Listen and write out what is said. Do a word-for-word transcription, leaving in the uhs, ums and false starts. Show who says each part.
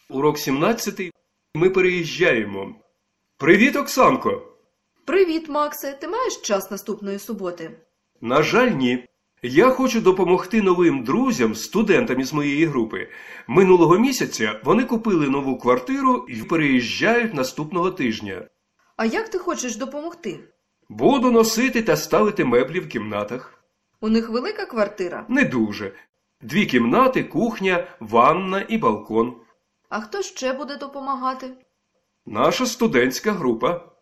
Speaker 1: Урок сімнадцятий. Ми переїжджаємо. Привіт, Оксанко!
Speaker 2: Привіт, Максе. Ти маєш час наступної суботи?
Speaker 1: На жаль, ні. Я хочу допомогти новим друзям, студентам із моєї групи. Минулого місяця вони купили нову квартиру і переїжджають наступного тижня.
Speaker 2: А як ти хочеш допомогти?
Speaker 1: Буду носити та ставити меблі в кімнатах.
Speaker 2: У них велика квартира?
Speaker 1: Не дуже. Дві кімнати, кухня, ванна і балкон.
Speaker 2: А хто ще буде допомагати?
Speaker 1: Наша студентська група.